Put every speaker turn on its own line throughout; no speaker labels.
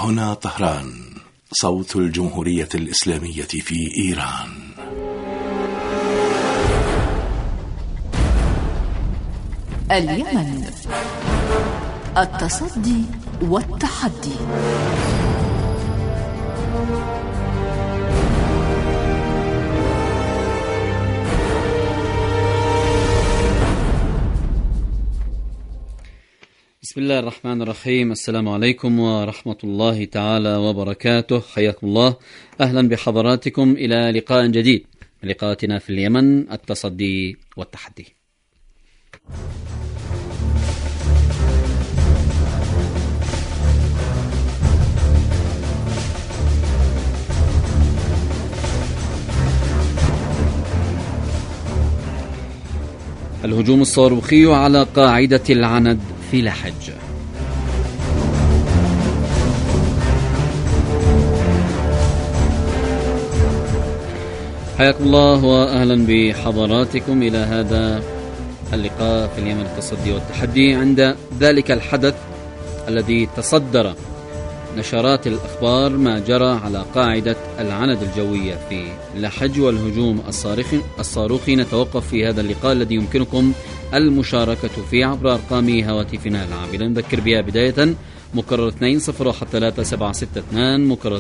هنا طهران، صوت الجمهورية الإسلامية في إيران.
اليمن، التصدي والتحدي.
بسم الله الرحمن الرحيم. السلام عليكم ورحمة الله تعالى وبركاته. حياكم الله، أهلا بحضراتكم إلى لقاء جديد من لقاءاتنا في اليمن، التصدي والتحدي. الهجوم الصاروخي على قاعدة العند في لحج. حياكم الله وأهلا بحضراتكم إلى هذا اللقاء في اليمن، التصدي والتحدي. عند ذلك الحدث الذي تصدر نشرات الأخبار ما جرى على قاعدة العند الجوية في لحج والهجوم الصاروخي، نتوقف في هذا اللقاء الذي يمكنكم المشاركة فيه عبر أرقام هواتفنا العابرة. نذكر بها بداية: مكرر 2013-762، مكرر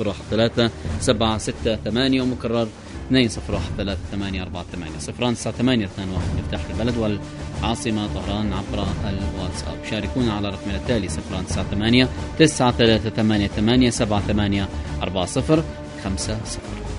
2013-768، ومكرر 2013-848. 09821 مفتاح البلد والعاصمة طهران عبر الواتساب. شاركونا على رقمنا التالي 098-9388-784050.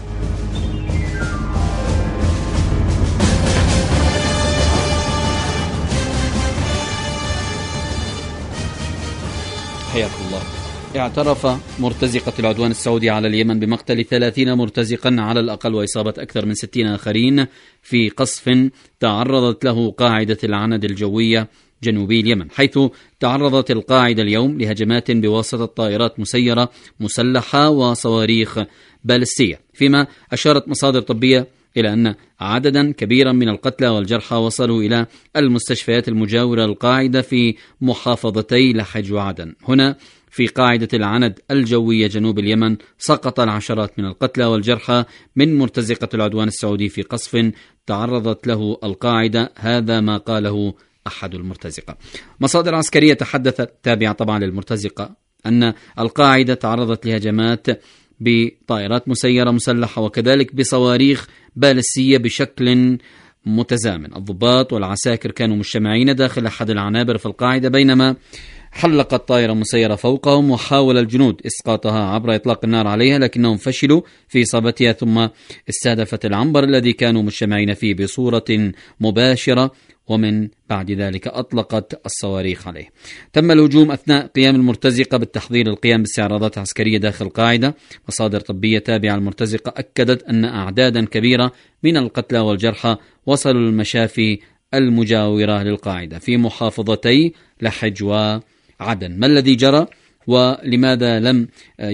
حياكم الله. اعترف مرتزقة العدوان السعودي على اليمن بمقتل 30 مرتزقا على الأقل وإصابة أكثر من 60 آخرين في قصف تعرضت له قاعدة العند الجوية جنوبي اليمن، حيث تعرضت القاعدة اليوم لهجمات بواسطة طائرات مسيرة مسلحة وصواريخ باليستية، فيما أشارت مصادر طبية إلى أن عددا كبيرا من القتلى والجرحى وصلوا إلى المستشفيات المجاورة للقاعدة في محافظتي لحج وعدن. هنا في قاعدة العند الجوية جنوب اليمن سقط العشرات من القتلى والجرحى من مرتزقة العدوان السعودي في قصف تعرضت له القاعدة. هذا ما قاله أحد المرتزقة. مصادر عسكرية تحدثت تابعة طبعا للمرتزقة أن القاعدة تعرضت لهجمات بطائرات مسيرة مسلحة وكذلك بصواريخ باليستية بشكل متزامن. الضباط والعساكر كانوا مجتمعين داخل أحد العنابر في القاعدة بينما حلقت طائرة مسيرة فوقهم، وحاول الجنود إسقاطها عبر إطلاق النار عليها لكنهم فشلوا في إصابتها، ثم استهدفت العنبر الذي كانوا مجتمعين فيه بصورة مباشرة، ومن بعد ذلك أطلقت الصواريخ عليه. تم الهجوم أثناء قيام المرتزقة بالتحضير للقيام باستعراضات عسكرية داخل القاعدة. مصادر طبية تابعة المرتزقة أكدت أن أعدادا كبيرة من القتلى والجرحى وصلوا للمشافي المجاورة للقاعدة في محافظتي لحج وعدن. ما الذي جرى ولماذا لم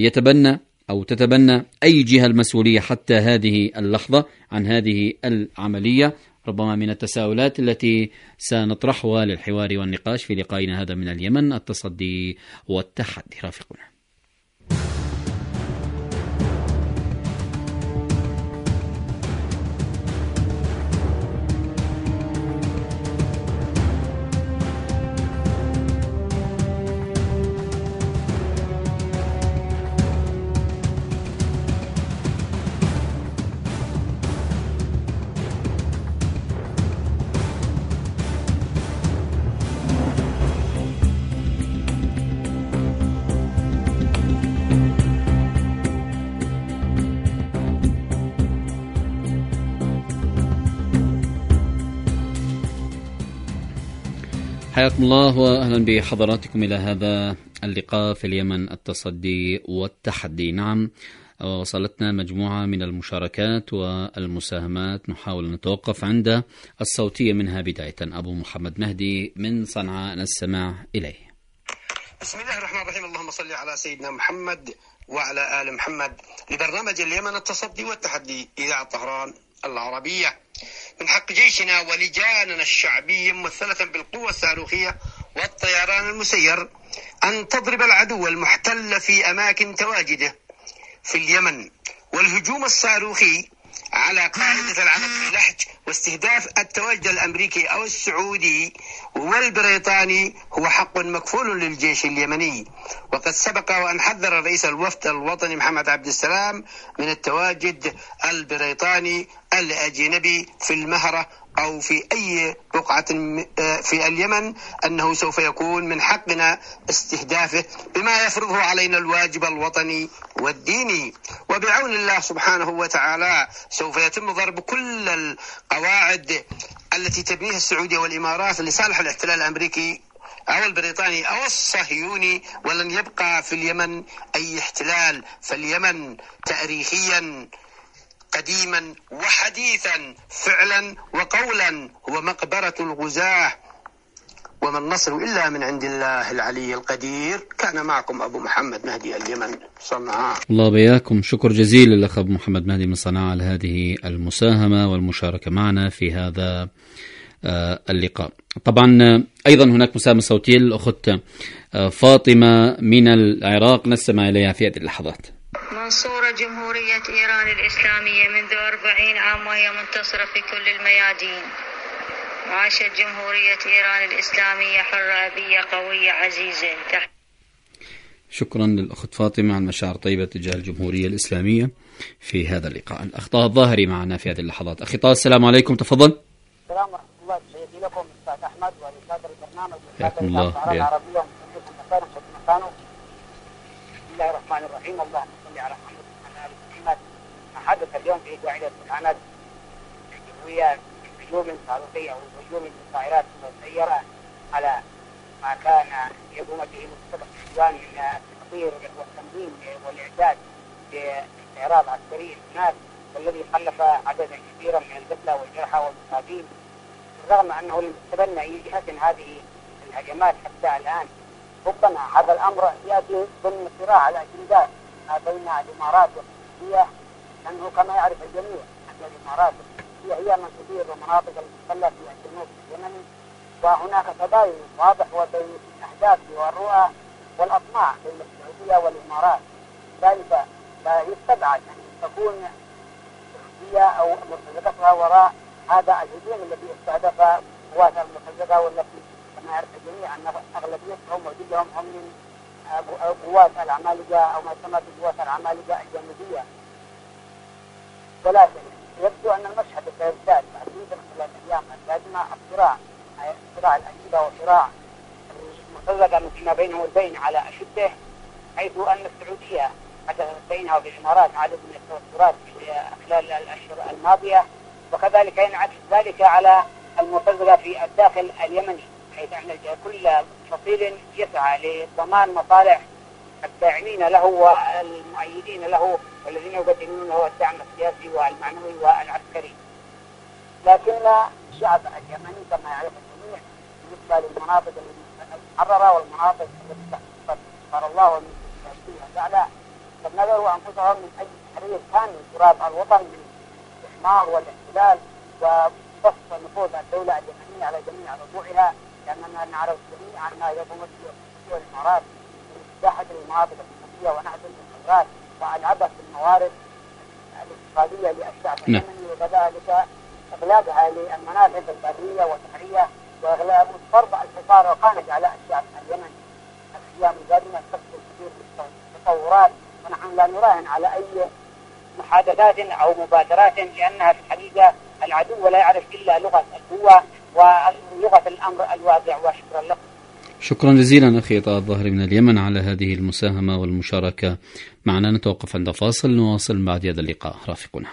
تتبنى أي جهة المسؤولية حتى هذه اللحظة عن هذه العملية؟ ربما من التساؤلات التي سنطرحها للحوار والنقاش في لقائنا هذا من اليمن، التصدي والتحدي. رافقنا. حياكم الله وأهلا بحضراتكم إلى هذا اللقاء في اليمن، التصدي والتحدي. نعم، وصلتنا مجموعة من المشاركات والمساهمات، نحاول أن نتوقف عند الصوتية منها بداية. أبو محمد مهدي من صنعاء، نستمع إليه.
بسم الله الرحمن الرحيم. اللهم صل على سيدنا محمد وعلى آل محمد. لبرنامج اليمن، التصدي والتحدي، إذاعة طهران العربية. من حق جيشنا ولجاننا الشعبية ممثلة بالقوة الصاروخية والطيران المسير أن تضرب العدو المحتل في أماكن تواجده في اليمن، والهجوم الصاروخي على قاعدة العمل في اللحج واستهداف التواجد الأمريكي أو السعودي والبريطاني هو حق مكفول للجيش اليمني. وقد سبق وأن حذر رئيس الوفد الوطني محمد عبد السلام من التواجد البريطاني الأجنبي في المهرة أو في أي بقعة في اليمن، أنه سوف يكون من حقنا استهدافه بما يفرضه علينا الواجب الوطني والديني. وبعون الله سبحانه وتعالى سوف يتم ضرب كل القواعد التي تبنيها السعودية والإمارات لصالح الاحتلال الأمريكي أو البريطاني أو الصهيوني، ولن يبقى في اليمن أي احتلال. فاليمن تاريخيا قديما وحديثا فعلا وقولا هو مقبرة الغزاة، وما النصر إلا من عند الله العلي القدير. كان معكم أبو محمد مهدي اليمن صنعاء.
الله بياكم. شكر جزيل للأخ أبو محمد مهدي من صنعاء على هذه المساهمة والمشاركة معنا في هذا اللقاء. طبعا أيضا هناك مساهمة صوتية للأخت فاطمة من العراق نستمع إليها في هذه اللحظات.
منصورة جمهورية إيران الإسلامية منذ 40 عام وهي منتصرة في كل الميادين. عاشت جمهورية إيران الإسلامية حرة أبية قوية عزيزة.
شكرا للأخت فاطمة عن مشاعر طيبة تجاه الجمهورية الإسلامية في هذا اللقاء. الأخ طه الظاهري معنا في هذه اللحظات. أخي طه السلام عليكم، تفضل.
السلام ورحمة الله. تحياتي لكم أستاذ أحمد ولسادة البرنامج
حياكم الله.
العربية ومسلمين مكانهم مكانه. بسم الله الرحمن الرحيم. اللهم صل على محمد وعلى آل محمد. ما حدث اليوم في قاعدة الإعانات الجوية هجوم صاروخي أو هجوم طائرات مسيرة على ما كان يقوم به مستشفى السودان من التطوير والتمرين والإعداد للطيران العسكري هناك، والذي خلف عددا كبيرا من القتلى والجرحى والمصابين، بالرغم أنه لم يتبنى أي جهة هذه الهجمات حتى الآن. ربما هذا الأمر يأتي ضمن صراع على أجندات ما بين الإمارات والسعودية، لأنه كما يعرف الجميع أن الإمارات هي من تدير المناطق المحتلة في الجنوب اليمني، وهناك تباين واضح وبين الأهداف والرؤى والأطماع بين السعودية والإمارات. ذلك لا يستبعد أن تكون السعودية أو مرتزقتها وراء هذا الهجوم الذي استهدف قوات المرتزقة، والتي كما يعرف الجميع أن أغلبيتهم وجلهم هم من قوات العمالقة أو ما يسمى بقوات العمالقة الجنوبية. ولكن يبدو أن المشهد سيزداد تحديدا خلال الأيام القادمة صراع الأجندة وصراع المرتزقة فيما بينه والبين على أشده، حيث أن السعودية حدثت بينها وبين الإمارات عدد من التوترات خلال الأشهر الماضية، وكذلك ينعكس ذلك على المرتزقة في الداخل اليمني، حيث أن كل فصيل يسعى لضمان مصالح الداعمين له والمؤيدين له والذين يقدمون له الدعم السياسي والمعنوي والعسكري. لكن الشعب اليمني كما يعرف الجميع بالنسبة للمناطق المحررة والمناطق التي اختار الله من فيها الأعلى، قد نذروا أنفسهم من أجل تحرير كامل تراب الوطن من الإحمار والاحتلال وبسط نفوذ الدولة اليمنية على جميع ربوعها، لأننا نعرف جميعا ما يقوم به الإمارات من استباحة المناطق الحكومية ونهب الخيرات والعبث بالموارد الاقتصادية للشعب اليمني، وكذلك إغلاقها للمنافذ البرية والبحرية وإغلاق فرض الحصار والخانق على الشعب اليمني. الأيام القادمة تشكل كثير من التطورات، ونحن لا نراهن على أي محادثات أو مبادرات، لأنها في الحقيقة العدو لا يعرف إلا لغة القوة ولغة الأمر الواقع. وشكرا لكم.
شكرا جزيلا أخي طه الظاهري من اليمن على هذه المساهمة والمشاركة معنا. نتوقف عند فاصل، نواصل بعد هذا اللقاء، رافقنا.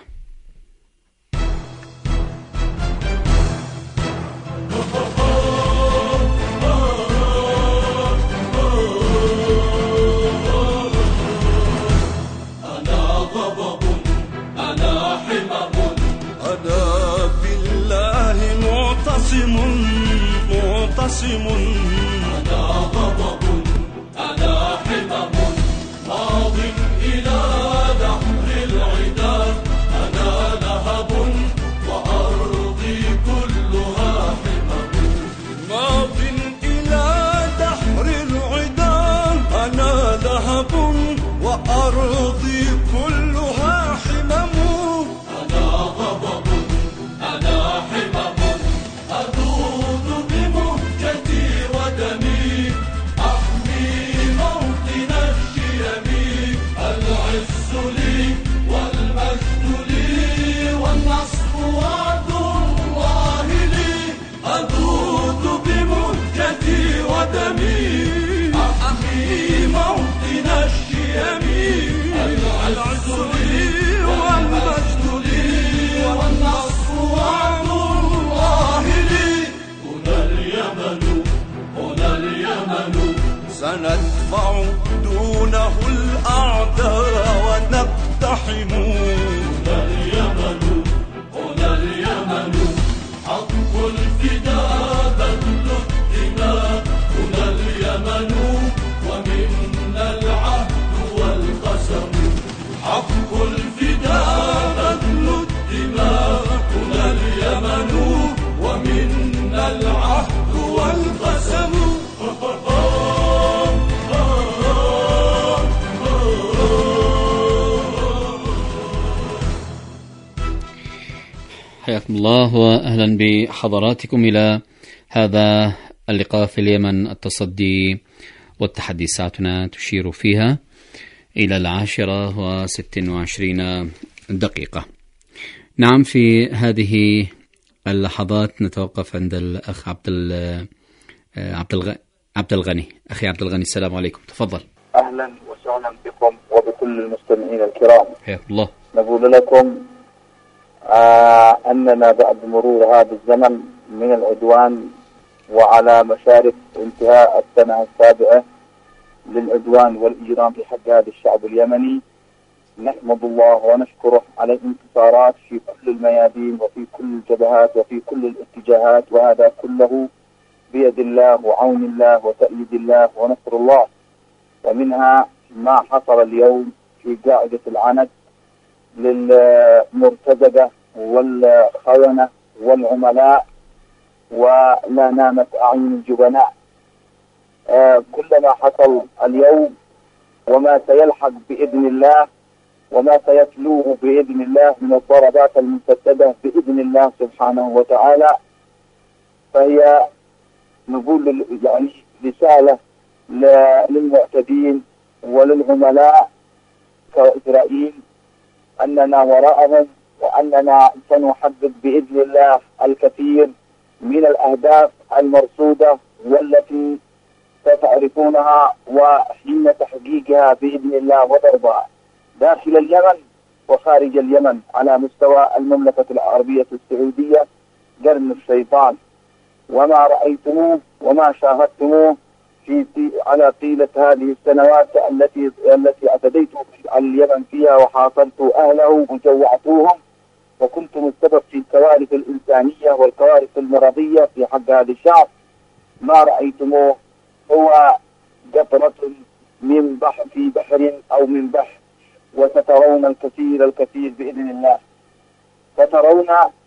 أنا غضب أنا حمم ماض إلى دحر العدا، أنا لهب وأرضي كلها حمم ماض إلى وأرضي كلها حمم. أنا غضب، أنا حمم، أذود بمهجتي ودمي، أحمي موطن الشيم. العز لي والمجد لي والنصر وعد الله لي. أذود بمهجتي ودمي، أحمي موطن الشيم. العز لي والمجد لي والنصر وعد الله لي. هنا اليمن، هنا اليمن، سندفع دونه الأعداء ونقتحم. هنا اليمن، هنا اليمن، حق الفداء بذل الدماء. هنا اليمن ومنا العهد والقسم، حق الفداء بذل الدماء. هنا اليمن ومنا العهد والقسم.
حياكم الله وأهلا بحضراتكم إلى هذا اللقاء في اليمن، التصدي والتحدي. ساعتنا تشير فيها إلى 10:26 دقيقة. نعم، في هذه اللحظات نتوقف عند الأخ عبد الغني. أخي عبد الغني، السلام عليكم، تفضل.
أهلا وسهلا بكم وبكل المستمعين الكرام.
حياكم الله.
نقول لكم أننا بعد مرور هذا الزمن من العدوان وعلى مشارف انتهاء السنة السابعة للعدوان والإجرام في حق هذا الشعب اليمني، نحمد الله ونشكره على الانتصارات في كل الميادين وفي كل الجبهات وفي كل الاتجاهات، وهذا كله بيد الله وعون الله وتأييد الله ونصر الله. ومنها ما حصل اليوم في قاعدة العند للمرتزقة والخونة والعملاء، ولا نامت أعين الجبناء. كل ما حصل اليوم وما سيلحق بإذن الله وما سيتلوه بإذن الله من الضربات المسددة بإذن الله سبحانه وتعالى، فهي نقول يعني رسالة للمعتدين وللعملاء كإسرائيل أننا وراءهم، وأننا سنحقق بإذن الله الكثير من الأهداف المرصودة والتي ستعرفونها وحين تحقيقها بإذن الله وضربها داخل اليمن وخارج اليمن على مستوى المملكة العربية السعودية قرن الشيطان. وما رأيتموه وما شاهدتموه على طيلة هذه السنوات التي اعتديت على اليمن فيها وحاصرت أهله وجوعتوهم، وكنتم السبب في الكوارث الإنسانية والكوارث المرضية في حق هذا الشعب. ما رأيتموه هو قطرة من بحر في بحر أو من بحر، وسترون الكثير بإذن الله. سترون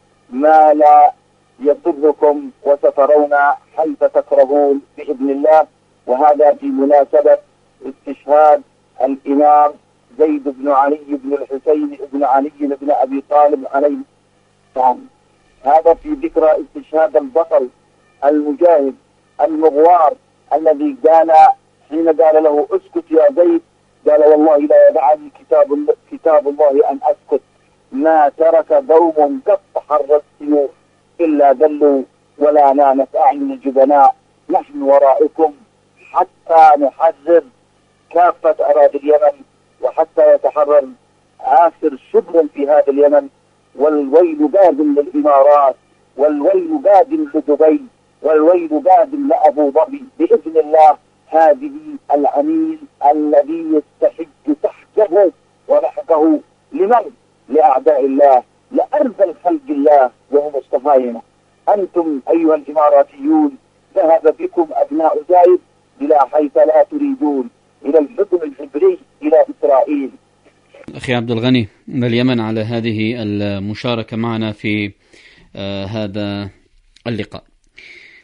ما لا يضركم وسترون حيث تكرهون بإذن الله. وهذا في مناسبة استشهاد الإمام زيد بن علي بن الحسين بن علي بن أبي طالب عليه السلام. هذا في ذكرى استشهاد البطل المجاهد المغوار الذي قال حين قال له اسكت يا زيد، قال والله لا يدعني كتاب الله أن أسكت، ما ترك قوم قط حر السيوف إلا ذلوا ولا نامت أعين الجبناء. نحن ورائكم حتى نحرر كافة أراضي اليمن وحتى يتحرر آخر شبر في هذا اليمن. والويل قادم للإمارات، والويل قادم لدبي، والويل قادم لأبو ظبي بإذن الله. هذه العميل الذي يستحق سحقه ولحقه لمن؟ لأعداء الله، لأرذل خلق الله وهم الصهاينة. أنتم أيها الإماراتيون ذهب بكم أبناء زايد إلى حيث لا تريدون، إلى الحكم العبري، إلى إسرائيل.
أخي عبد الغني من اليمن على هذه المشاركة معنا في هذا اللقاء.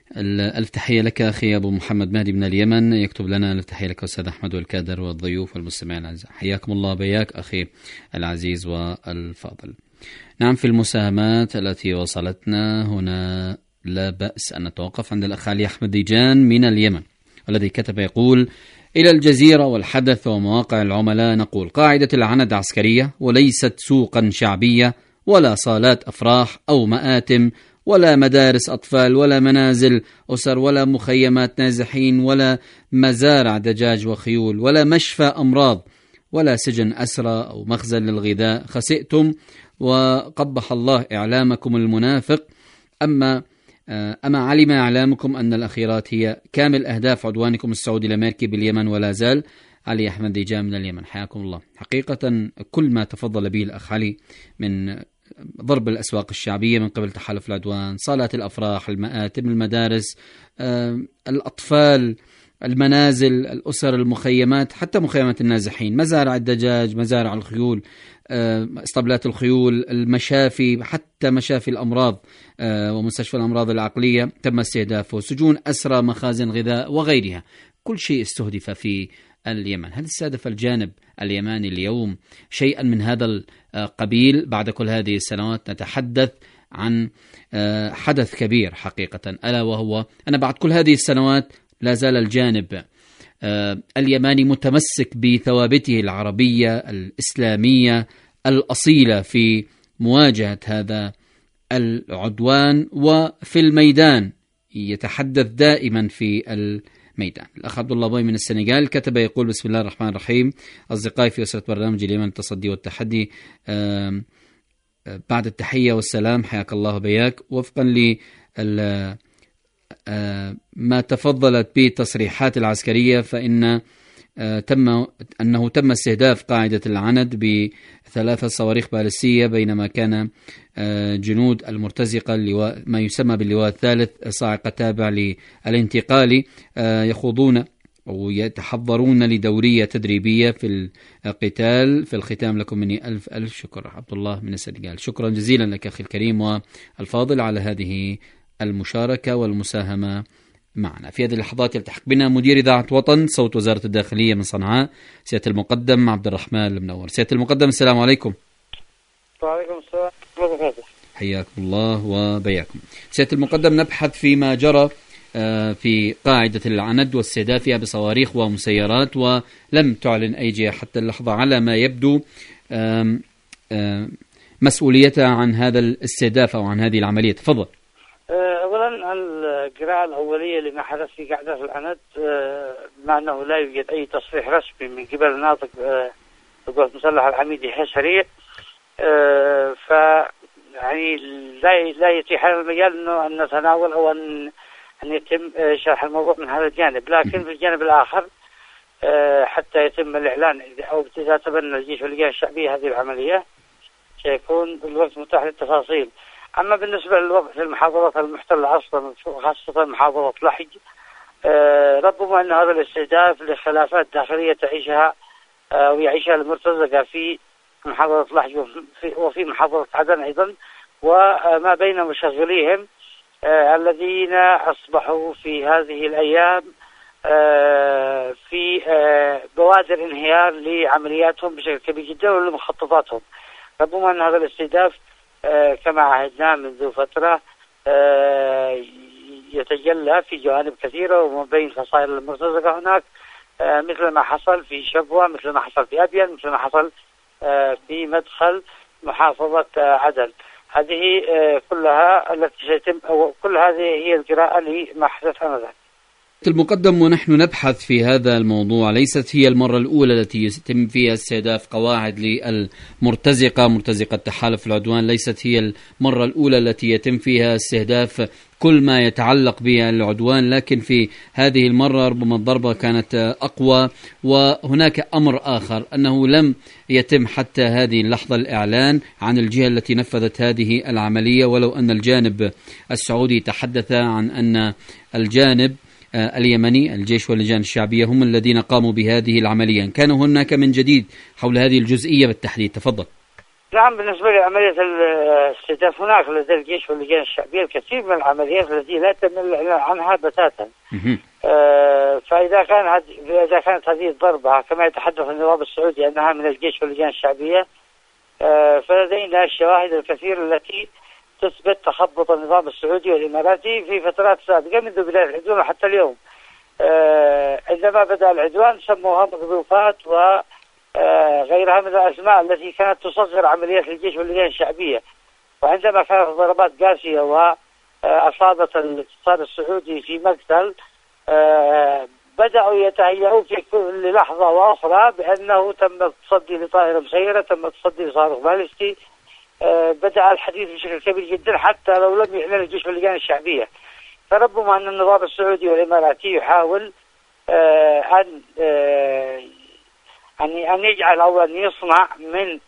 ألف تحية لك أخي أبو محمد مهدي من اليمن، يكتب لنا ألف تحية لك أستاذ أحمد والكادر والضيوف والمستمعين الأعزاء، حياكم الله بياك أخي العزيز والفاضل. نعم، في المساهمات التي وصلتنا هنا لا بأس أن نتوقف عند الأخ علي أحمد ديجان من اليمن، الذي كتب يقول: إلى الجزيرة والحدث ومواقع العملاء نقول: قاعدة العند عسكرية وليست سوقا شعبية ولا صالات أفراح أو مآتم ولا مدارس أطفال ولا منازل أسر ولا مخيمات نازحين ولا مزارع دجاج وخيول ولا مشفى أمراض ولا سجن أسرى أو مخزن للغذاء. خسئتم وقبح الله إعلامكم المنافق. أما علم إعلامكم أن الأخيرات هي كامل أهداف عدوانكم السعودي الأمريكي باليمن ولا زال. علي أحمد ديجان من اليمن، حياكم الله. حقيقة كل ما تفضل به الأخ علي من ضرب الأسواق الشعبية من قبل تحالف العدوان، صالات الأفراح، المآتم، المدارس، الأطفال، المنازل، الأسر، المخيمات، حتى مخيمات النازحين، مزارع الدجاج، مزارع الخيول، اسطبلات الخيول، المشافي، حتى مشافي الأمراض ومستشفى الأمراض العقلية تم استهدافه، سجون أسرى، مخازن غذاء وغيرها. كل شيء استهدف في اليمن. هل استهدف الجانب اليماني اليوم شيئا من هذا القبيل بعد كل هذه السنوات؟ نتحدث عن حدث كبير حقيقة، ألا وهو أن بعد كل هذه السنوات لا زال الجانب اليماني متمسك بثوابته العربية الإسلامية الأصيلة في مواجهة هذا العدوان، وفي الميدان يتحدث دائما في الميدان. الأخ عبد الله بوي من السنغال كتب يقول: بسم الله الرحمن الرحيم، أصدقائي في أسرة برنامج اليمن التصدي والتحدي، بعد التحية والسلام حياك الله بياك. وفقا ل ما تفضلت به التصريحات العسكرية، فإن تم استهداف قاعدة العند ب3 صواريخ باليستية، بينما كان جنود المرتزقة ما يسمى باللواء الثالث صاعقة تابع للانتقالي يخوضون أو يتحضرون لدورية تدريبية في القتال. في الختام لكم مني ألف شكر. عبد الله من السنغال، شكرا جزيلا لك أخي الكريم والفاضل على هذه المشاركة والمساهمة معنا. في هذه اللحظات يلتحق بنا مدير إذاعة وطن صوت وزارة الداخلية من صنعاء، سيادة المقدم عبد الرحمن المنور. سيادة المقدم السلام عليكم.
وعليكم السلام ورحمة الله.
حياكم الله وبياكم. سيادة المقدم، نبحث فيما جرى في قاعدة العند واستهدافها بصواريخ ومسيرات، ولم تعلن أي جهة حتى اللحظة على ما يبدو مسؤوليتها عن هذا الاستهداف أو عن هذه العملية. تفضل.
أولا القراءة الأولية لما حدث في قاعدة العند، مع أنه لا يوجد أي تصريح رسمي من قبل الناطق القوات المسلحة العميد يحيى سريع، ف يعني لا يتيح لنا المجال أن نتناول أو أن يتم شرح الموضوع من هذا الجانب. لكن في الجانب الآخر حتى يتم الإعلان أو إذا تبنى الجيش واللجان الشعبية هذه العملية سيكون الوقت متاح للتفاصيل. أما بالنسبة للوضع في المحافظات المحتلة أصلا خاصة محافظة لحج، ربما أن هذا الاستهداف لخلافات داخلية تعيشها ويعيشها المرتزقة في محافظة لحج وفي محافظة عدن أيضا، وما بين مشغليهم الذين أصبحوا في هذه الأيام في بوادر انهيار لعملياتهم بشكل كبير جدا ولمخططاتهم. ربما أن هذا الاستهداف كما عهدنا منذ فترة يتجلى في جوانب كثيرة وما بين فصائل المرتزقة هناك، مثل ما حصل في شبوة، مثل ما حصل في أبين، مثل ما حصل في مدخل محافظة عدن. هذه كلها التي سيتم أو كل هذه هي القراءة لما حدث آنذاك.
المقدم، ونحن نبحث في هذا الموضوع، ليست هي المرة الأولى التي يتم فيها استهداف قواعد للمرتزقة، مرتزقة تحالف العدوان، ليست هي المرة الأولى التي يتم فيها استهداف كل ما يتعلق بالعدوان، لكن في هذه المرة ربما الضربة كانت أقوى. وهناك أمر آخر، أنه لم يتم حتى هذه اللحظة الإعلان عن الجهة التي نفذت هذه العملية، ولو أن الجانب السعودي تحدث عن أن الجانب اليمني الجيش واللجان الشعبية هم الذين قاموا بهذه العملية. كان هناك من جديد حول هذه الجزئية بالتحديد؟ تفضل.
نعم، بالنسبة لعملية الاستهداف هناك لدى الجيش واللجان الشعبية الكثير من العمليات التي لا تمل عنها بتاتا. فإذا كانت هذه الضربة كما يتحدث النظام السعودي أنها من الجيش واللجان الشعبية، فلدينا الشواهد الكثيرة التي تثبت تخبط النظام السعودي والإماراتي في فترات سابقة منذ بداية العدوان وحتى اليوم. عندما بدأ العدوان سموها مقذوفات وغيرها من الأسماء التي كانت تصغر عمليات الجيش واللجان الشعبية، وعندما كانت ضربات قاسية وأصابت الاقتصاد السعودي في مقتل، بدأوا يتهيئون في كل لحظة وأخرى بأنه تم التصدي لطائرة مسيرة، تم التصدي لصاروخ باليستي. بدأ الحديث بشكل كبير جدا حتى لو لم يعلن الجيش واللجان الشعبية. فربما أن النظام السعودي والإماراتي يحاول أن يجعل أو أن يصنع من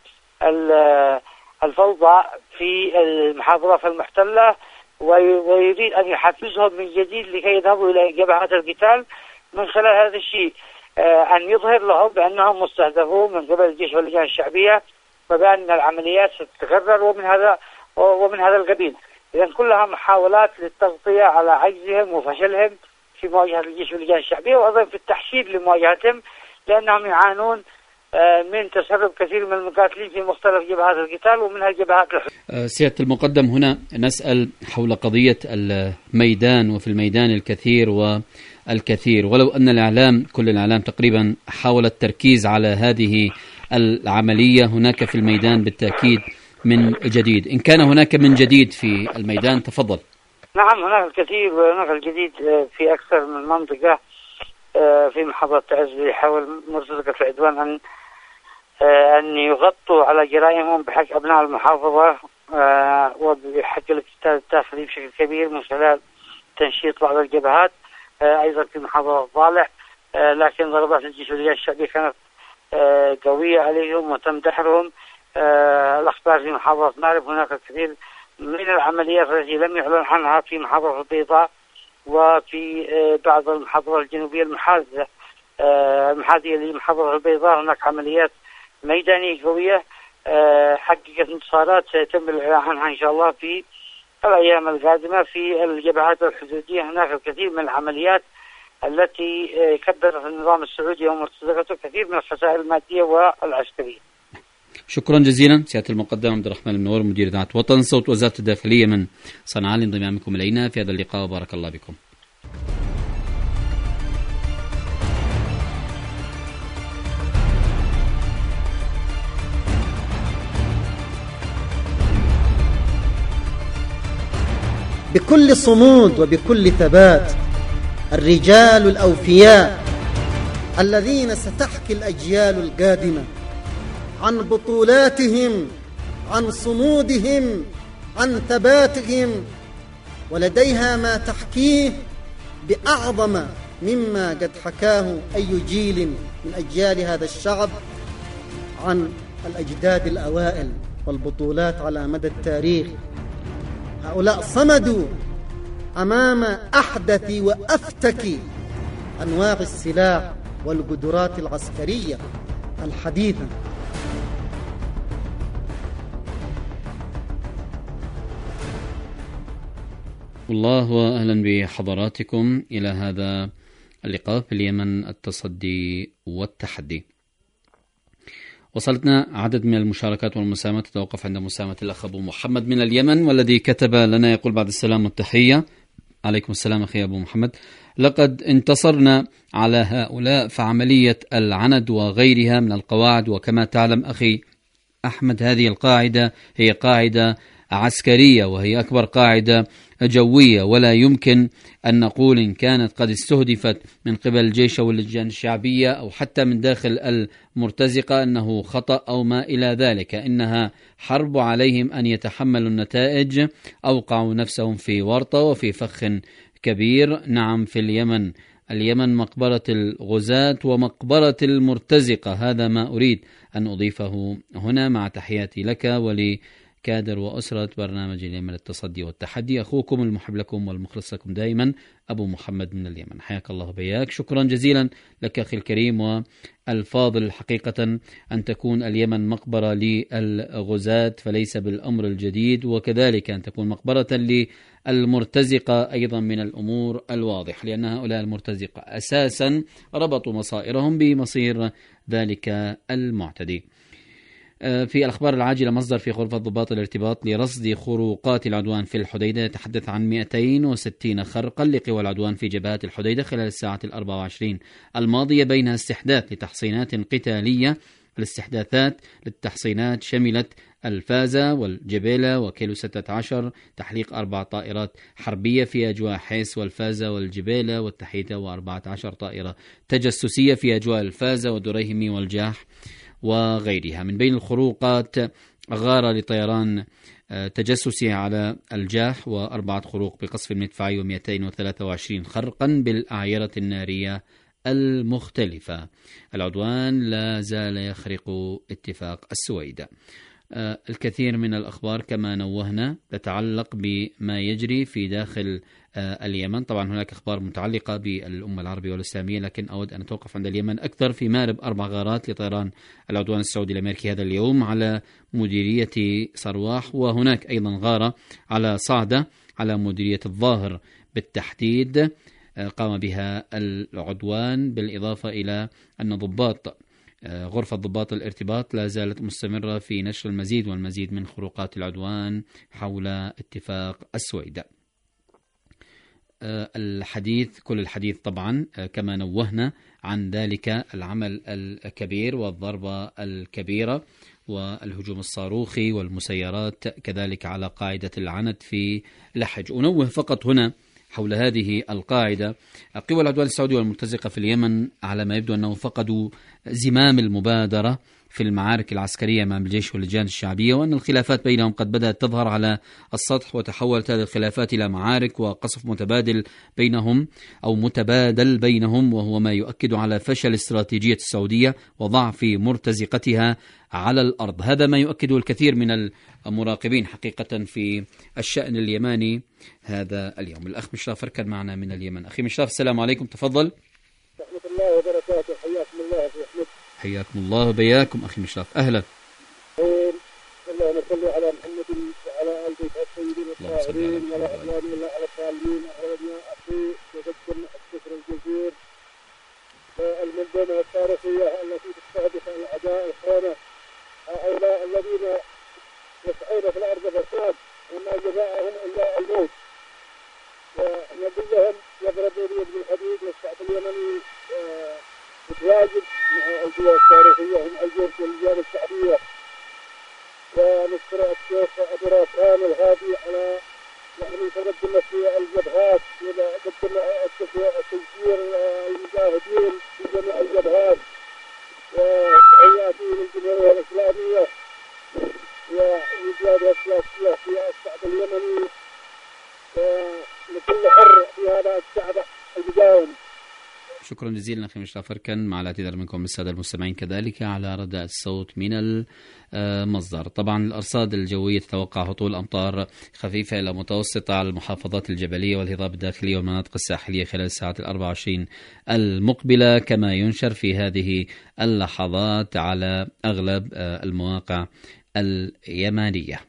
الفوضى في المحافظات المحتلة، ويريد أن يحفزهم من جديد لكي يذهبوا إلى جبهات القتال. من خلال هذا الشيء أن يظهر لهم بأنهم مستهدفون من قبل الجيش واللجان الشعبية، وبأن العمليات ستتكرر ومن هذا القبيل. إذن كلها محاولات للتغطية على عجزهم وفشلهم في مواجهة الجيش واللجان الشعبية، وأيضا في التحشيد لمواجهتهم، لأنهم يعانون من تسرب كثير من المقاتلين في مختلف جبهات القتال ومنها الجبهات
سيادة المقدم، هنا نسأل حول قضية الميدان، وفي الميدان الكثير والكثير، ولو أن الإعلام كل الإعلام تقريبا حاول التركيز على هذه العملية، هناك في الميدان بالتأكيد من جديد. إن كان هناك من جديد في الميدان تفضل.
نعم، هناك الكثير وهناك الجديد في أكثر من منطقة. في محافظة تعز يحاول مرتزقة العدوان أن يغطوا على جرائمهم بحق أبناء المحافظة وبحق الاقتتال الداخلي بشكل كبير من خلال تنشيط بعض الجبهات. أيضا في محافظة ضالع، لكن ضربات الجيش واللجان الشعبية كانت قوية عليهم وتم دحرهم. الأخبار في محافظة مأرب هناك الكثير من العمليات التي لم يعلن عنها في محافظة البيضاء وفي بعض المحافظات الجنوبية المحاذية لمحافظة البيضاء. هناك عمليات ميدانية قوية حققت انتصارات سيتم الإعلان عنها إن شاء الله في الأيام القادمة في الجبهات الحدودية. هناك الكثير من العمليات التي كبرت النظام السعودي ومرتزقته كثير من الخسائر المادية والعسكرية.
شكرا جزيلا سيادة المقدم عبد الرحمن المنور، مدير إذاعة وطن صوت وزارة الداخلية من صنعاء، لانضمامكم إلينا في هذا اللقاء، وبارك الله بكم.
بكل صمود وبكل ثبات الرجال الأوفياء الذين ستحكي الأجيال القادمة عن بطولاتهم، عن صمودهم، عن ثباتهم، ولديها ما تحكيه بأعظم مما قد حكاه أي جيل من أجيال هذا الشعب عن الأجداد الأوائل والبطولات على مدى التاريخ. هؤلاء صمدوا أمام أحدث وأفتك أنواع السلاح والقدرات العسكرية الحديثة.
الله وأهلا بحضراتكم إلى هذا اللقاء في اليمن، التصدي والتحدي. وصلتنا عدد من المشاركات والمساهمات، تتوقف عند مساهمة الأخ أبو محمد من اليمن، والذي كتب لنا يقول: بعد السلام والتحية. عليكم السلام أخي أبو محمد. لقد انتصرنا على هؤلاء في عملية العند وغيرها من القواعد، وكما تعلم أخي أحمد هذه القاعدة هي قاعدة عسكرية، وهي أكبر قاعدة جوية، ولا يمكن أن نقول إن كانت قد استهدفت من قبل الجيش أو اللجان الشعبية أو حتى من داخل المرتزقة أنه خطأ أو ما إلى ذلك. إنها حرب عليهم أن يتحملوا النتائج. أوقعوا نفسهم في ورطة وفي فخ كبير. نعم، في اليمن مقبرة الغزاة ومقبرة المرتزقة. هذا ما أريد أن أضيفه هنا، مع تحياتي لك ول كادر وأسرة برنامج اليمن التصدي والتحدي. أخوكم المحب لكم والمخلص لكم دائما أبو محمد من اليمن. حياك الله بياك. شكرا جزيلا لك أخي الكريم والفاضل. حقيقة أن تكون اليمن مقبرة للغزاة فليس بالأمر الجديد، وكذلك أن تكون مقبرة للمرتزقة أيضا من الأمور الواضح، لأن هؤلاء المرتزقة أساسا ربطوا مصائرهم بمصير ذلك المعتدي. في الأخبار العاجلة، مصدر في غرفة ضباط الارتباط لرصد خروقات العدوان في الحديدة يتحدث عن 260 خرقا لقوى العدوان في جبهات الحديدة خلال الساعات 24 الماضية، بينها استحداث لتحصينات قتالية. الاستحداثات للتحصينات شملت الفازة والجبيلة وكيلو 16، تحليق 4 طائرات حربية في أجواء حيس والفازة والجبيلة والتحيدة، و14 طائرة تجسسية في أجواء الفازة ودريهمي والجاح وغيرها. من بين الخروقات غارة لطيران تجسسي على الجاح، و4 خروق بقصف المدفعي، و223 خرقا بالأعيرة النارية المختلفة. العدوان لا زال يخرق اتفاق السويد. الكثير من الأخبار كما نوهنا تتعلق بما يجري في داخل اليمن. طبعا هناك أخبار متعلقة بالأمة العربية والإسلامية، لكن أود أن أتوقف عند اليمن أكثر. في مارب 4 غارات لطيران العدوان السعودي الأمريكي هذا اليوم على مديرية صرواح، وهناك أيضا غارة على صعدة على مديرية الظاهر بالتحديد قام بها العدوان، بالإضافة إلى أن غرفة ضباط الارتباط لا زالت مستمرة في نشر المزيد والمزيد من خروقات العدوان حول اتفاق السويد. كل الحديث طبعا كما نوهنا عن ذلك العمل الكبير والضربة الكبيرة والهجوم الصاروخي والمسيرات كذلك على قاعدة العنت في لحج. أنوه فقط هنا حول هذه القاعدة. قوى العدوان السعودي والمرتزقة في اليمن على ما يبدو أنه فقدوا زمام المبادرة في المعارك العسكرية أمام الجيش واللجان الشعبية، وأن الخلافات بينهم قد بدأت تظهر على السطح، وتحولت هذه الخلافات إلى معارك وقصف متبادل بينهم، وهو ما يؤكد على فشل استراتيجية السعودية وضعف مرتزقتها على الأرض. هذا ما يؤكده الكثير من المراقبين حقيقة في الشأن اليماني هذا اليوم. الأخ مشراف فركن معنا من اليمن. أخي مشراف السلام عليكم، تفضل.
ورحمة الله وبركاته. حياكم الله أخي أحمد.
حياكم الله وبياكم أخي مشراف، أهلا.
اللهم صل على محمد وعلى آل بيت الطيبين الطاهرين ولا عدوان إلا على الضالين. أهلا أخي تذكر الكفر الجزير المنظومة التاريخية التي تستهدف الأعداء الخونة، هؤلاء الذين يسعون في الأرض فساد وما جزاءهم إلا الموت، ونبيهم يضربوا بيد الحديد، والشعب اليمني متواجد مع القوى التاريخية هم الجيش واللجان الشعبية. ونشكر الشيخ أبو راسان الهادي على تقدم في الجبهات وتقدم تشجير المجاهدين في جميع الجبهات، وتحياتي للجمهورية الإسلامية ووجودها السياسية في الشعب اليمني ولكل حر في هذا الشعب المجاهد.
شكرا جزيلا أخي مشراف فركن، مع الاعتذار منكم السادة المستمعين كذلك على رداء الصوت من المصدر. طبعا الأرصاد الجوية تتوقع هطول أمطار خفيفة إلى متوسطة على المحافظات الجبلية والهضاب الداخلية والمناطق الساحلية خلال الساعات 24 المقبلة، كما ينشر في هذه اللحظات على أغلب المواقع اليمانية.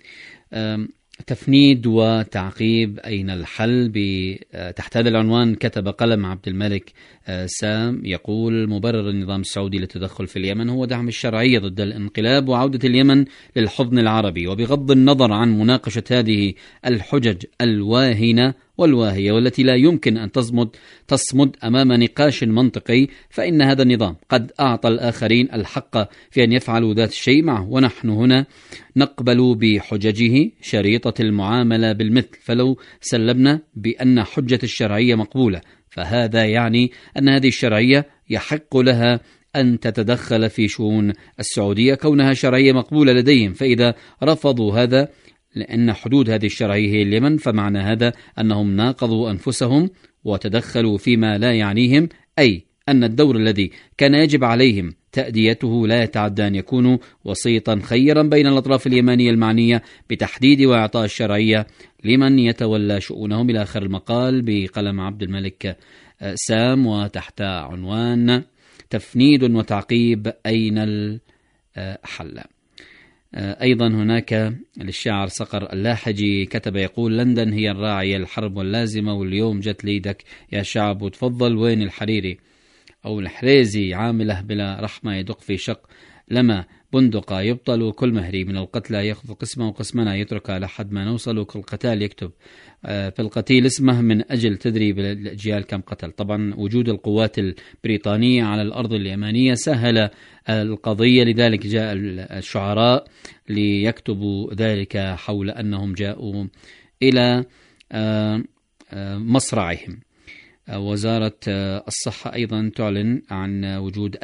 تفنيد وتعقيب أين الحل؟ تحت هذا العنوان كتب قلم عبد الملك سام يقول: مبرر النظام السعودي للتدخل في اليمن هو دعم الشرعية ضد الانقلاب وعودة اليمن للحضن العربي، وبغض النظر عن مناقشة هذه الحجج الواهنة والواهية والتي لا يمكن أن تصمد أمام نقاش منطقي، فإن هذا النظام قد أعطى الآخرين الحق في أن يفعلوا ذات الشيء معه، ونحن هنا نقبل بحججه شريطة المعاملة بالمثل. فلو سلمنا بأن حجة الشرعية مقبولة، فهذا يعني أن هذه الشرعية يحق لها أن تتدخل في شؤون السعودية كونها شرعية مقبولة لديهم. فإذا رفضوا هذا لأن حدود هذه الشرعية هي اليمن، فمعنى هذا أنهم ناقضوا أنفسهم وتدخلوا فيما لا يعنيهم، أي أن الدور الذي كان يجب عليهم تأديته لا يتعدى أن يكون وسيطا خيرا بين الأطراف اليمنية المعنية بتحديد وإعطاء الشرعية لمن يتولى شؤونهم. إلى آخر المقال بقلم عبد الملك سام، وتحت عنوان تفنيد وتعقيب أين الحل. أيضا هناك للشاعر صقر اللاحجي كتب يقول: لندن هي الراعية الحرب واللازمة، واليوم جت ليدك يا شعب وتفضل. وين الحريري أو الحريزي عامله بلا رحمة يدق في شق لما بندقة يبطل، كل مهري من القتلى يأخذ قسمه وقسمنا يتركها لحد ما نوصل، وكل قتال يكتب في القتيل اسمه من أجل تدريب الأجيال كم قتل. طبعا وجود القوات البريطانية على الأرض اليمنية سهل القضية، لذلك جاء الشعراء ليكتبوا ذلك حول أنهم جاءوا إلى مصرعهم. وزارة الصحة أيضا تعلن عن وجود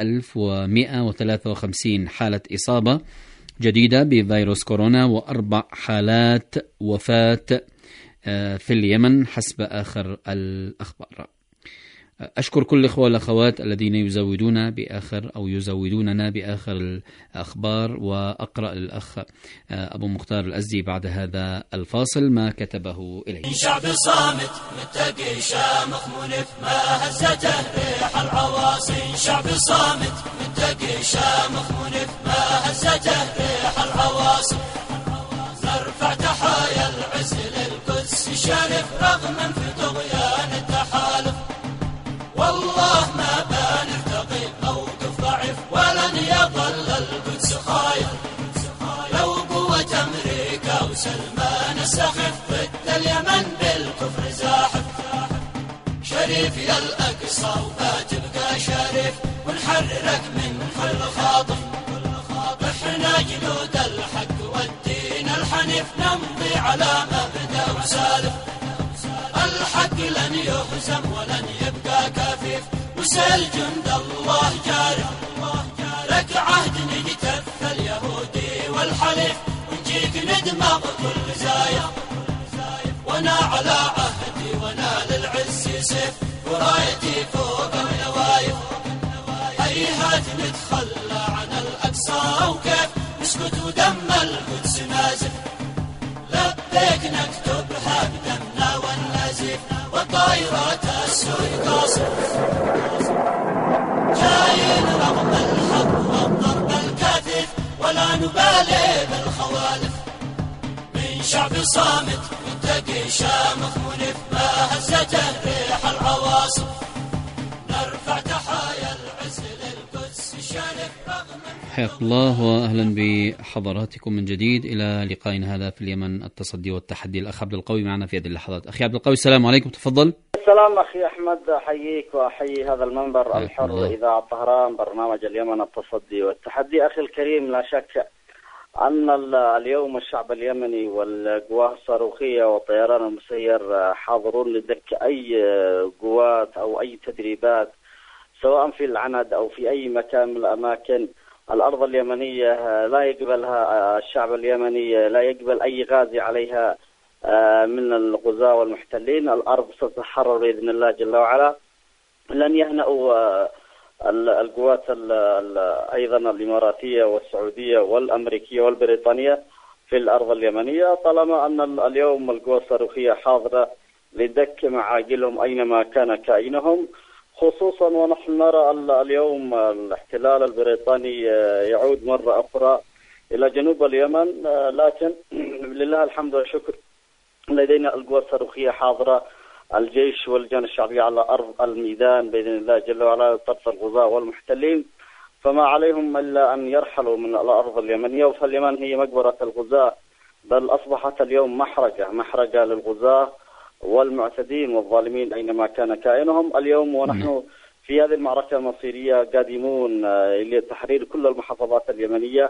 1153 حالة إصابة جديدة بفيروس كورونا، و4 حالات وفاة في اليمن حسب آخر الأخبار. أشكر كل الإخوة والأخوات الذين يزودوننا بآخر الأخبار، وأقرأ للأخ أبو مختار الأزدي بعد هذا الفاصل ما كتبه إليه.
شعب صامت متقي شامخ منف ما هزته ريح العواصي. شعب صامت متقي شامخ منف ما هزته ريح العواصي. نرفع تحايا العز للقدس شرف رغما في طغيان التحالف. والله ما بنرتقي موقف ضعيف ولن يظل القدس خايف. لو قوة أمريكا وسلمان السخف ضد اليمن بالكفر زاحف. شريف يا الأقصى وما تبقى شريف ونحررك من كل خاطف. احنا جنود الحق والدين الحنيف نمضي على مبدأ وسالف. الحق لن يهزم ولن يبقى كفيف وسل جند الله جارف. لك عهد نجتث اليهودي والحليف ونجيك ندمغ كل زايف. وانا على عهدي وانا للعز سيف ورايتي فوق النوايف. هيهات نتخلى عن الأقصى وكيف نسكت ودم القدس نازف. لبيك نكتبها بدمنا والنزيف والطائرات السوي قاصف. جايين رغم الحق والضرب الكثيف ولا نبالي بالخوالف. من شعب صامت متقي شامخ منف ما هزته ريح العواصف. نرفع تحايا العز للقدس شرف رغم.
حياكم الله وأهلا بحضراتكم من جديد إلى لقائنا هذا في اليمن التصدي والتحدي. الأخ عبد القوي معنا في هذه اللحظات. أخي عبد القوي السلام عليكم، تفضل.
السلام أخي أحمد، أحييك وأحيي هذا المنبر الحر إذاعة طهران برنامج اليمن التصدي والتحدي. أخي الكريم، لا شك أن اليوم الشعب اليمني والقوات الصاروخية والطيران المسير حاضرون لدك أي قوات أو أي تدريبات سواء في العند أو في أي مكان من الأماكن. الأرض اليمنية لا يقبلها الشعب اليمني، لا يقبل أي غازي عليها من الغزاة والمحتلين. الأرض ستتحرر بإذن الله جل وعلا. لن يهنأوا القوات أيضا الإماراتية والسعودية والأمريكية والبريطانية في الأرض اليمنية طالما أن اليوم القوات الصاروخية حاضرة لدك معاقلهم أينما كان كائنهم، خصوصا ونحن نرى اليوم الاحتلال البريطاني يعود مرة أخرى إلى جنوب اليمن. لكن لله الحمد والشكر لدينا القوات الصاروخية حاضرة، الجيش واللجان الشعبية على أرض الميدان بإذن الله جل وعلا طرف الغزاة والمحتلين، فما عليهم إلا أن يرحلوا من الأرض اليمنية. فاليمن هي مقبرة الغزاة، بل أصبحت اليوم محرقة للغزاة والمعتدين والظالمين أينما كان كائنهم اليوم. ونحن في هذه المعركة المصيرية قادمون لتحرير كل المحافظات اليمنية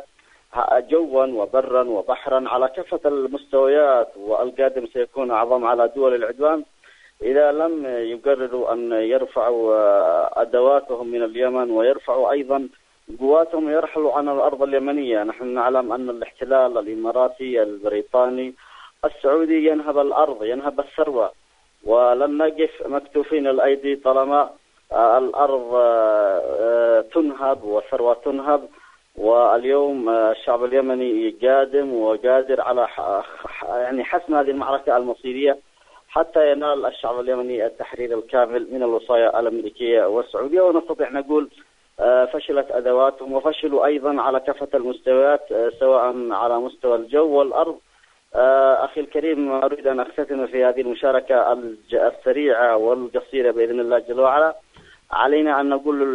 جوا وبرا وبحرا على كافة المستويات، والقادم سيكون أعظم على دول العدوان إذا لم يقرروا أن يرفعوا أدواتهم من اليمن ويرفعوا أيضا قواتهم ويرحلوا عن الأرض اليمنية. نحن نعلم أن الاحتلال الإماراتي البريطاني السعودي ينهب الأرض، ينهب الثروة، ولن نقف مكتوفين الأيدي طالما الأرض تنهب والثروة تنهب، واليوم الشعب اليمني قادم وقادر على يعني حسم هذه المعركة المصيرية حتى ينال الشعب اليمني التحرير الكامل من الوصايا الأمريكية والسعودية. ونستطيع نقول فشلت أدواتهم وفشلوا أيضا على كافة المستويات، سواء على مستوى الجو والأرض. أخي الكريم، أريد أن أختتم في هذه المشاركة السريعة والقصيرة بإذن الله جل وعلا. علينا أن نقول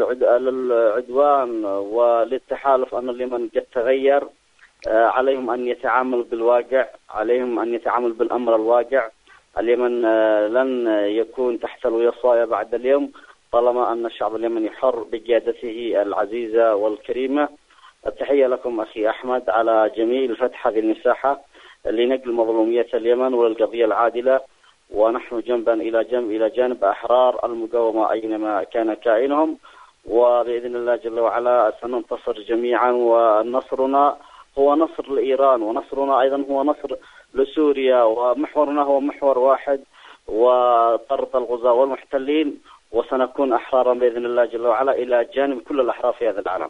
للعدوان وللتحالف أن اليمن قد تغير، عليهم أن يتعامل بالواقع، عليهم أن يتعامل بالأمر الواقع. اليمن لن يكون تحت الوصاية بعد اليوم طالما أن الشعب اليمني حر بقيادته العزيزة والكريمة. التحية لكم أخي أحمد على جميل فتح هذه المساحة لنقل مظلومية اليمن وللقضية العادلة، ونحن جنبا إلى جانب أحرار المقاومة أينما كان كائنهم، وبإذن الله جل وعلا سننتصر جميعا. ونصرنا هو نصر لإيران، ونصرنا أيضا هو نصر لسوريا، ومحورنا هو محور واحد وطرد الغزاة والمحتلين، وسنكون أحرارا بإذن الله جل وعلا إلى جانب كل الأحرار في هذا العالم.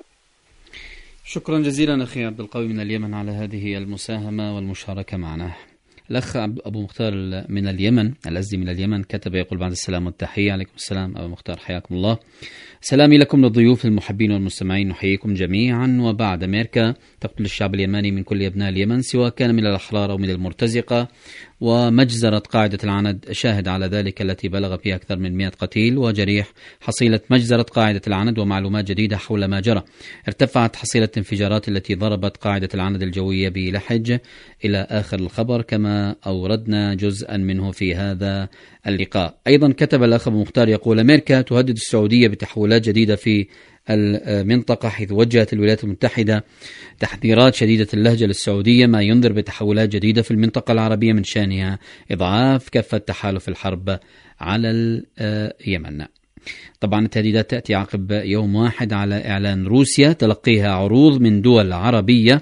شكرا جزيلا أخي عبد القوي من اليمن على هذه المساهمة والمشاركة معنا. الأخ أبو مختار من اليمن، الأزدي من اليمن، كتب يقول: بعد السلام والتحية. عليكم السلام أبو مختار، حياكم الله. سلامي لكم للضيوف المحبين والمستمعين، نحييكم جميعا. وبعد أمريكا تقتل الشعب اليمني من كل أبناء اليمن سواء كان من الأحرار أو من المرتزقة، ومجزرة قاعدة العند شاهد على ذلك التي بلغ فيها أكثر من 100 قتيل وجريح، حصيلة مجزرة قاعدة العند ومعلومات جديدة حول ما جرى. ارتفعت حصيلة الانفجارات التي ضربت قاعدة العند الجوية بلحج إلى آخر الخبر، كما أوردنا جزءا منه في هذا اللقاء. أيضا كتب الأخ أبو مختار يقول: أمريكا تهدد السعودية بتحولات جديدة في المنطقة، حيث وجهت الولايات المتحدة تحذيرات شديدة اللهجة للسعودية، ما ينذر بتحولات جديدة في المنطقة العربية من شأنها إضعاف كفة تحالف الحرب على اليمن. طبعا التهديدات تأتي عقب يوم واحد على إعلان روسيا تلقيها عروض من دول عربية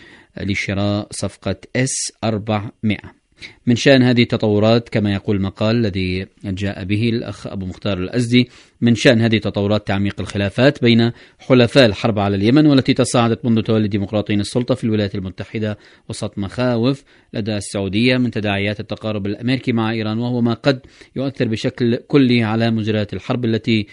لشراء صفقة S-400. من شأن هذه التطورات، كما يقول المقال الذي جاء به الأخ أبو مختار الأزدي، من شأن هذه التطورات تعميق الخلافات بين حلفاء الحرب على اليمن، والتي تصاعدت منذ تولي ديمقراطيين السلطة في الولايات المتحدة وسط مخاوف لدى السعودية من تداعيات التقارب الأمريكي مع إيران، وهو ما قد يؤثر بشكل كلي على مجريات الحرب التي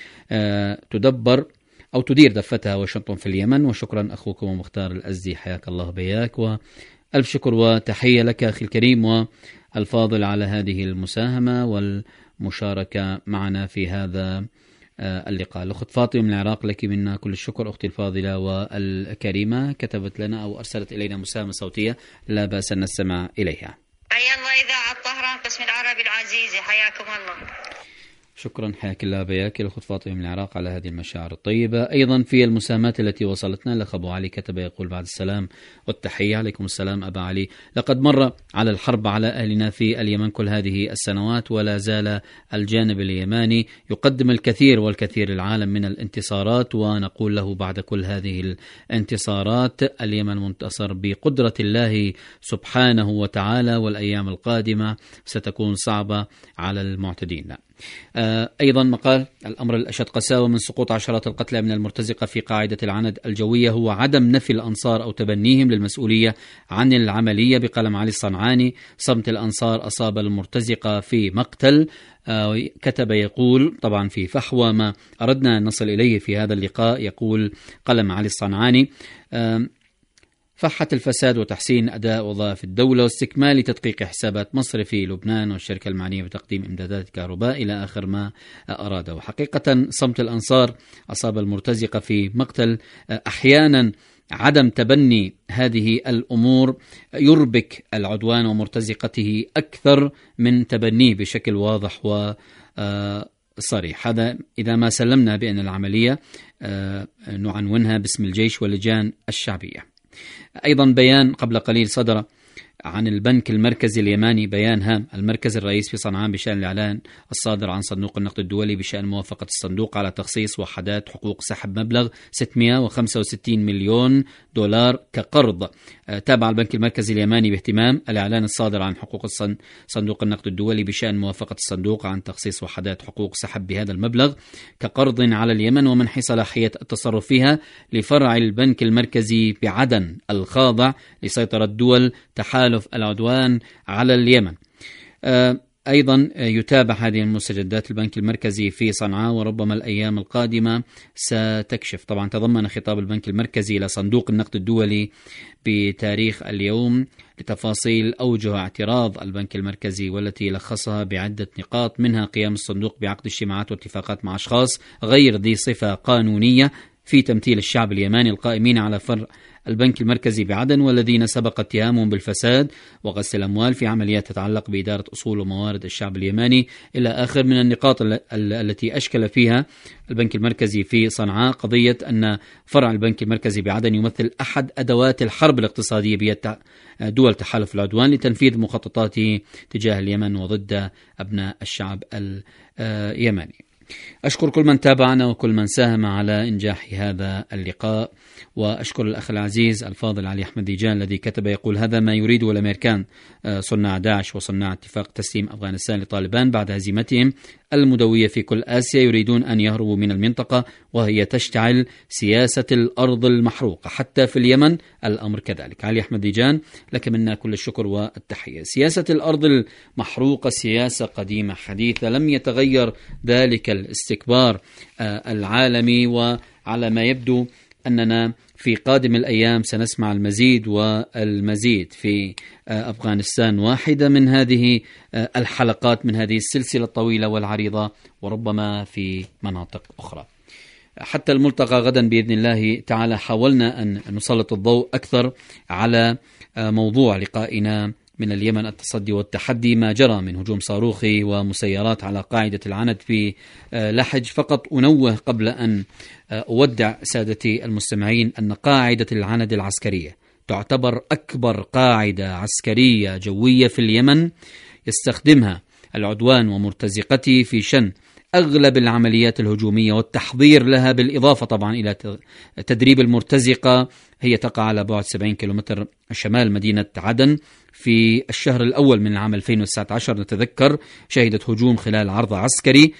تدبر أو تدير دفتها واشنطن في اليمن. وشكرا أخوكم مختار الأزدي، حياك الله بياك، وألف شكر وتحية لك أخي الكريم والفاضل على هذه المساهمة والمشاركة معنا في هذا اللقاء. الأخت فاطمة من العراق، لك منا كل الشكر أختي الفاضلة والكريمة، كتبت لنا أو أرسلت إلينا مساهمة صوتية لا بأس أن نستمع إليها.
حيا الله إذاعة طهران قسم العربي العزيزة، حياكم الله.
شكرا، حياك الله بياك الأخت فاطمة من العراق على هذه المشاعر الطيبة. أيضا في المساهمات التي وصلتنا، الأخ أبو علي كتب يقول: بعد السلام والتحية. عليكم السلام أبا علي. لقد مر على الحرب على أهلنا في اليمن كل هذه السنوات، ولا زال الجانب اليماني يقدم الكثير والكثير للعالم من الانتصارات، ونقول له بعد كل هذه الانتصارات اليمن منتصر بقدرة الله سبحانه وتعالى، والأيام القادمة ستكون صعبة على المعتدين. أيضا مقال: الأمر الأشد قساوة من سقوط عشرات القتلى من المرتزقة في قاعدة العند الجوية هو عدم نفي الأنصار أو تبنيهم للمسؤولية عن العملية. بقلم علي الصنعاني: صمت الأنصار أصاب المرتزقة في مقتل. كتب يقول طبعا في فحوى ما أردنا أن نصل إليه في هذا اللقاء، يقول قلم علي الصنعاني: فحة الفساد وتحسين أداء وظائف الدولة واستكمال تدقيق حسابات مصر في لبنان والشركة المعنية بتقديم إمدادات كهرباء إلى آخر ما أراده. وحقيقة صمت الأنصار أصاب المرتزقة في مقتل. أحيانا عدم تبني هذه الأمور يربك العدوان ومرتزقته أكثر من تبنيه بشكل واضح وصريح. هذا إذا ما سلمنا بأن العملية نعنونها باسم الجيش واللجان الشعبية. أيضا بيان قبل قليل صدر عن البنك المركزي اليماني بيان هام: المركز الرئيس في صنعاء بشأن الإعلان الصادر عن صندوق النقد الدولي بشأن موافقة الصندوق على تخصيص وحدات حقوق سحب مبلغ 665 مليون دولار كقرض. تابع البنك المركزي اليماني باهتمام الإعلان الصادر عن حقوق صندوق النقد الدولي بشأن موافقة الصندوق عن تخصيص وحدات حقوق سحب بهذا المبلغ كقرض على اليمن ومنح صلاحية التصرف فيها لفرع البنك المركزي بعدن الخاضع لسيطرة دول تحالف العدوان على اليمن. أيضا يتابع هذه المستجدات البنك المركزي في صنعاء، وربما الأيام القادمة ستكشف. طبعا تضمن خطاب البنك المركزي إلى صندوق النقد الدولي بتاريخ اليوم لتفاصيل أوجه اعتراض البنك المركزي، والتي لخصها بعدة نقاط، منها قيام الصندوق بعقد اجتماعات واتفاقات مع أشخاص غير ذي صفة قانونية في تمثيل الشعب اليماني القائمين على فرع البنك المركزي بعدن، والذين سبق اتهامهم بالفساد وغسل الأموال في عمليات تتعلق بإدارة أصول وموارد الشعب اليماني، إلى آخر من النقاط التي أشكل فيها البنك المركزي في صنعاء قضية أن فرع البنك المركزي بعدن يمثل أحد أدوات الحرب الاقتصادية بيد دول تحالف العدوان لتنفيذ مخططاته تجاه اليمن وضد أبناء الشعب اليمني. أشكر كل من تابعنا وكل من ساهم على إنجاح هذا اللقاء، وأشكر الأخ العزيز الفاضل علي أحمد ديجان الذي كتب يقول: هذا ما يريده الأمريكان صناع داعش وصناع اتفاق تسليم أفغانستان لطالبان بعد هزيمتهم المدوية في كل آسيا، يريدون أن يهربوا من المنطقة وهي تشتعل سياسة الأرض المحروقة. حتى في اليمن الأمر كذلك. علي أحمد ديجان، لك منا كل الشكر والتحية. سياسة الأرض المحروقة سياسة قديمة حديثة، لم يتغير ذلك الاستكبار العالمي، وعلى ما يبدو أننا في قادم الأيام سنسمع المزيد والمزيد في أفغانستان، واحدة من هذه الحلقات من هذه السلسلة الطويلة والعريضة، وربما في مناطق أخرى. حتى الملتقى غدا بإذن الله تعالى حاولنا أن نسلط الضوء أكثر على موضوع لقائنا من اليمن: التصدي والتحدي، ما جرى من هجوم صاروخي ومسيرات على قاعدة العند في لحج. فقط أنوه قبل أن أودع سادتي المستمعين أن قاعدة العند العسكرية تعتبر أكبر قاعدة عسكرية جوية في اليمن يستخدمها العدوان ومرتزقته في شن أغلب العمليات الهجومية والتحضير لها، بالإضافة طبعا إلى تدريب المرتزقة. هي تقع على بعد 70 كيلومتر شمال مدينة عدن. في الشهر الأول من العام 2019 نتذكر شهدت هجوم خلال عرض عسكري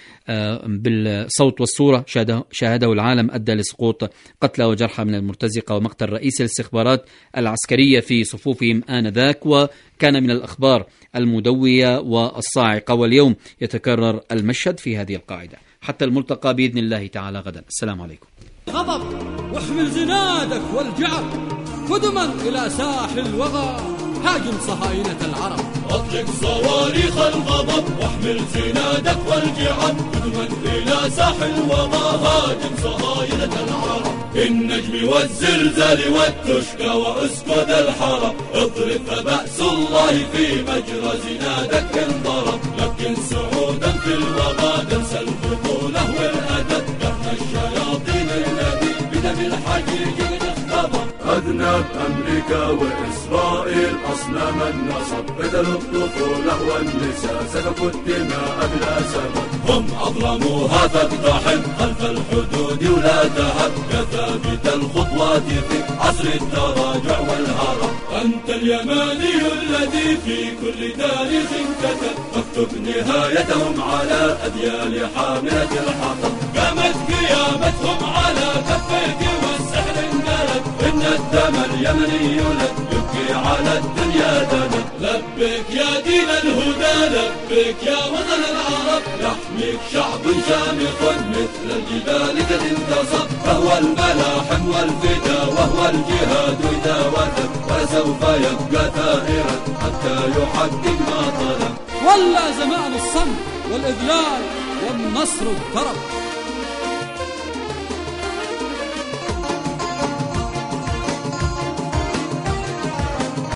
بالصوت والصورة شاهده العالم أدى لسقوط قتلى وجرحى من المرتزقة ومقتل رئيس الاستخبارات العسكرية في صفوفهم آنذاك، وكان من الأخبار المدوية والصاعقة. واليوم يتكرر المشهد في هذه القاعدة. حتى الملتقى بإذن الله تعالى غدا. السلام عليكم.
غضب واحمل زنادك والجعر قدما إلى ساحل الوغى، هاجم صهاينة العرب.
أطلق صواريخ الغضب واحمل زنادك والجعر قدما إلى ساحل الوغى، هاجم صهاينة العرب. بالنجم والزلزال والتشكى وأسكد الحرب، اضرب فبأس الله في مجرى زنادك انضرب. لكن سعودا في الوغى تنسى البطولة والأدب، يحمى الشياطين الذي بدم الحجيج اختبر. أذنب أمريكا وإسرائيل أصنام النصب، قتلوا الطفولة والنساء سفكوا الدماء بلا سبب. هم أظلموها فاقتحم خلف الحدود ولا تهب، يا ثابت الخطوات في عصر التراجع والهرب. أنت اليماني الذي في كل تاريخ كتب، اكتب نهايتهم على أديال حاملة الحطب. قامت قيامتهم على كفيك والسحر انقلب، إن الدم اليمني يولد يبكي على الدنيا دلد. لبيك يا دين الهدى، لبيك يا وطن العرب، يحميك شعب شامخ مثل الجبال قد انتصب. فهو الملاحم والفدا وهو الجهاد إذا وثب، ولسوف يبقى ثائرا حتى يحقق ما طلب.
ولا زمان الصمت والإذلال والنصر اقترب.